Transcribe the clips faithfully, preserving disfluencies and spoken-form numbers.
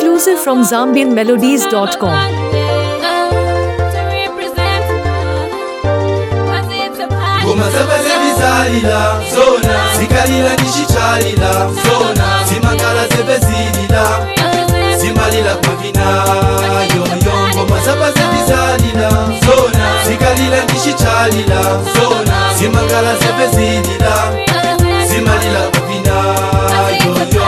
Exclusive from Zambian Melodies dot com. Goma zabaze bizalila zona zikalila nishichalila zona zimakala zebezilila zimalila kwa vina yoyo. Goma zabaze bizalila zona zikalila nishichalila zona zimakala zebezilila zimalila kwa vina yoyo.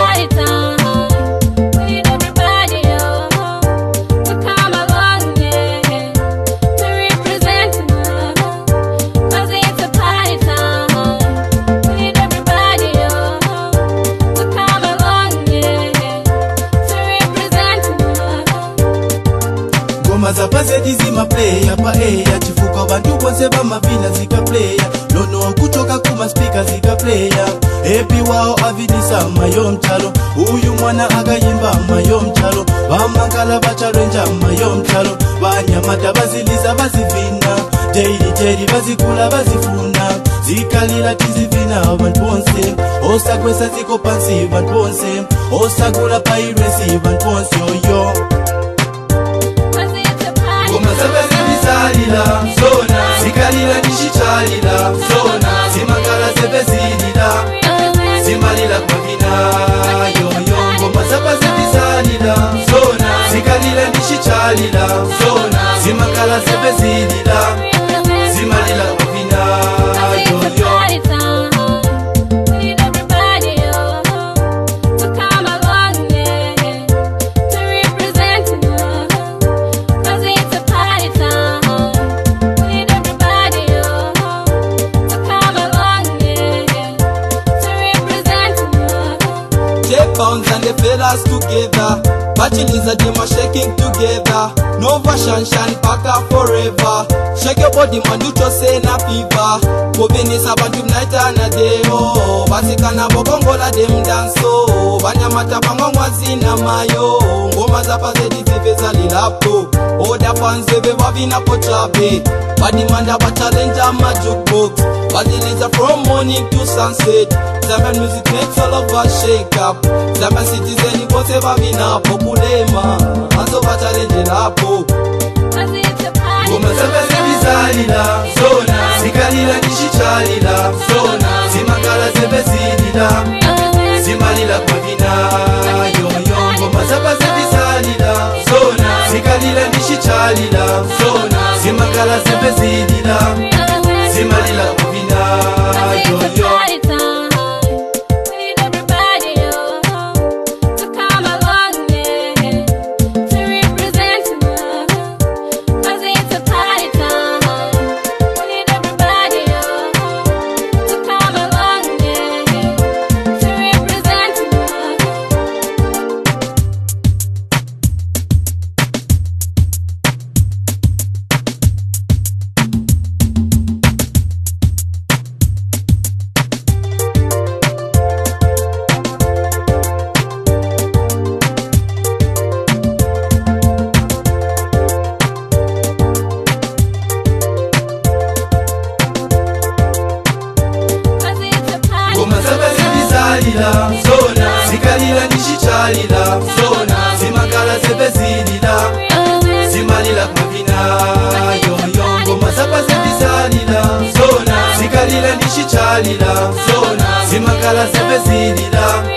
Mazapaze dizima player pa eya chifuka bantu bonse bamavina zika player lono kutoka kuma speaker zika player epi wao avinisa mayo mchalo uyu mwana agayimba mayo mchalo bamakala bacharenja mayo mchalo banyamata baziliza bazivina daily daily bazikula bazifuna zikalila tizivina abantu bonse osakwesa ziko pansi bantu bonse osagula pairesi bantu bonse oyo. Goma zabaze bizalila zona zikalila nishichalila zona zimakala zebezilila zimalila kwa vina yoyo. Goma zabaze bizalila zona zikalila nishichalila zona zimakala zebezilila zimalila kwa vina yoyo. Pounds and the fellas together, bachiliza them are shaking together. No version shine paka forever. Shake your body man, do just say na fever. Kobeni sabantu night and a day oh. Basikana bogongola dem dance oh. Banyamata bangwa zina mayo. Ngoma zapaze diziveza lilapo. Oda fans bebe wavina pochabe. Badi manda ba challenge ma jukebox. Bachiliza from morning to sunset. Zambian music makes all of us shake up. Zambian citizen bose bavina populema anzo bachallenge lapo. Goma zabaze bizalila zona zikalila nishichalila zona zimakala zebezilila zimalila kwa vina yoyo. Goma zabaze bizalila zona zikalila nishichalila zona zimakala zebezilila zimalila kwa vina yoyo. Zona zikalila nishichalila zona zimakala zebezilila zimalila kwa vina yoyo. Goma zabaze bizalila zona zikalila nishichalila zona zimakala zebezilila